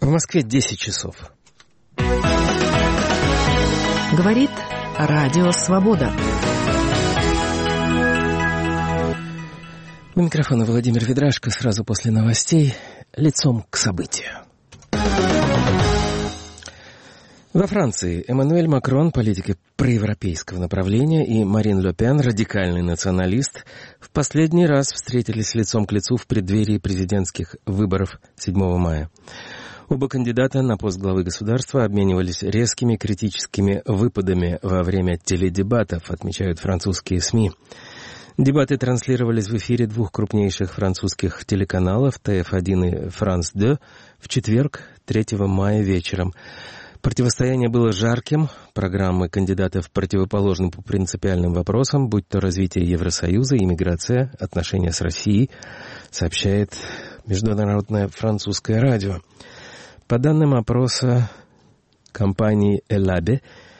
В Москве 10 часов. Говорит Радио Свобода. У микрофона Владимир Ведрашко. Сразу после новостей лицом к событию. Во Франции Эммануэль Макрон, политик проевропейского направления, и Марин Ле Пен, радикальный националист, в последний раз встретились лицом к лицу в преддверии президентских выборов 7 мая. Оба кандидата на пост главы государства обменивались резкими критическими выпадами во время теледебатов, отмечают французские СМИ. Дебаты транслировались в эфире двух крупнейших французских телеканалов ТФ1 и Франс 2 в четверг, 3 мая вечером. Противостояние было жарким, программы кандидатов противоположны по принципиальным вопросам, будь то развитие Евросоюза, иммиграция, отношения с Россией, сообщает Международное французское радио. По данным опроса компании Элабе,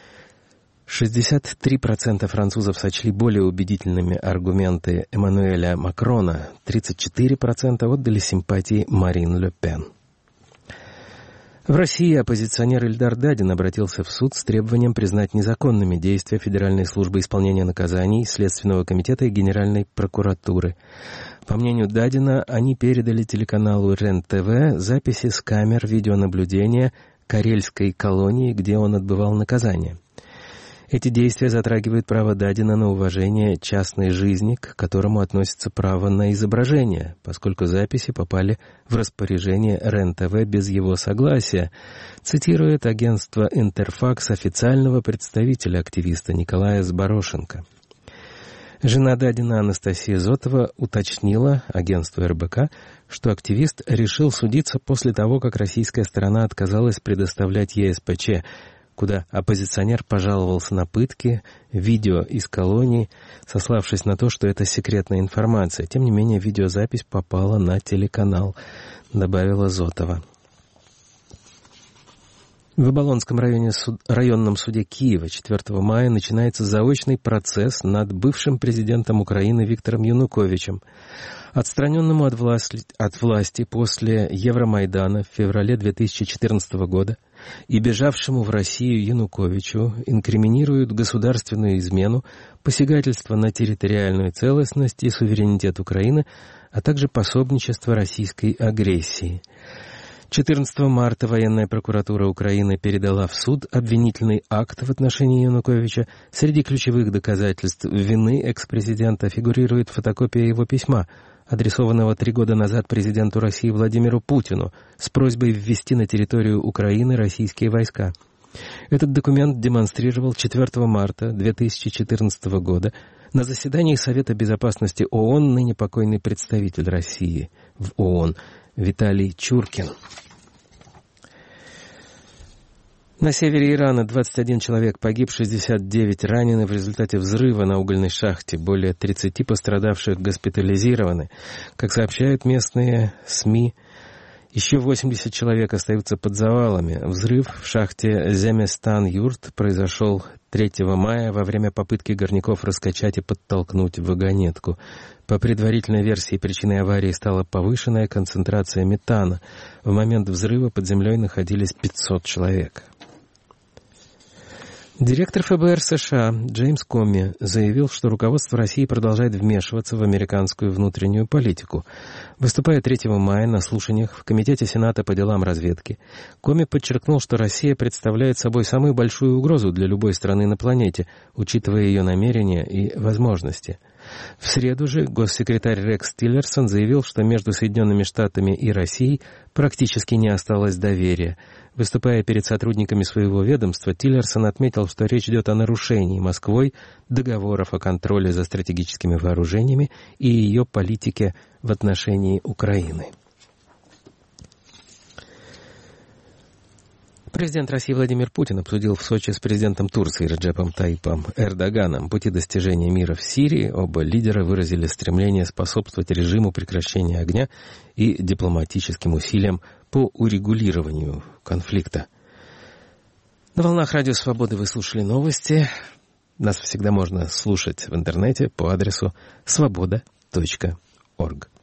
63% французов сочли более убедительными аргументы Эммануэля Макрона, 34% отдали симпатии Марин Ле Пен. В России оппозиционер Ильдар Дадин обратился в суд с требованием признать незаконными действия Федеральной службы исполнения наказаний, Следственного комитета и Генеральной прокуратуры. По мнению Дадина, они передали телеканалу РЕН-ТВ записи с камер видеонаблюдения Карельской колонии, где он отбывал наказание. Эти действия затрагивают право Дадина на уважение частной жизни, к которому относится право на изображение, поскольку записи попали в распоряжение РЕН-ТВ без его согласия, цитирует агентство «Интерфакс» официального представителя активиста Николая Зборошенко. Жена Дадина Анастасия Зотова уточнила агентству РБК, что активист решил судиться после того, как российская сторона отказалась предоставлять ЕСПЧ, куда оппозиционер пожаловался на пытки, видео из колонии, сославшись на то, что это секретная информация. Тем не менее, видеозапись попала на телеканал, добавила Зотова. В Оболонском районном суде Киева 4 мая начинается заочный процесс над бывшим президентом Украины Виктором Януковичем. Отстраненному от власти после Евромайдана в феврале 2014 года и бежавшему в Россию Януковичу инкриминируют государственную измену, посягательство на территориальную целостность и суверенитет Украины, а также пособничество российской агрессии. 14 марта военная прокуратура Украины передала в суд обвинительный акт в отношении Януковича. Среди ключевых доказательств вины экс-президента фигурирует фотокопия его письма, адресованного 3 года назад президенту России Владимиру Путину с просьбой ввести на территорию Украины российские войска. Этот документ демонстрировал 4 марта 2014 года на заседании Совета безопасности ООН ныне покойный представитель России в ООН Виталий Чуркин. На севере Ирана 21 человек погиб, 69 ранены в результате взрыва на угольной шахте. Более 30 пострадавших госпитализированы. Как сообщают местные СМИ, еще 80 человек остаются под завалами. Взрыв в шахте Земестан-Юрт произошел 3 мая во время попытки горняков раскачать и подтолкнуть вагонетку. По предварительной версии, причиной аварии стала повышенная концентрация метана. В момент взрыва под землей находились 500 человек. Директор ФБР США Джеймс Коми заявил, что руководство России продолжает вмешиваться в американскую внутреннюю политику. Выступая 3 мая на слушаниях в Комитете Сената по делам разведки, Коми подчеркнул, что Россия представляет собой самую большую угрозу для любой страны на планете, учитывая ее намерения и возможности. В среду же госсекретарь Рекс Тиллерсон заявил, что между Соединенными Штатами и Россией практически не осталось доверия. Выступая перед сотрудниками своего ведомства, Тиллерсон отметил, что речь идет о нарушении Москвой договоров о контроле за стратегическими вооружениями и ее политике в отношении Украины. Президент России Владимир Путин обсудил в Сочи с президентом Турции Реджепом Тайипом Эрдоганом пути достижения мира в Сирии. Оба лидера выразили стремление способствовать режиму прекращения огня и дипломатическим усилиям по урегулированию конфликта. На волнах Радио Свободы вы слушали новости. Нас всегда можно слушать в интернете по адресу svoboda.org.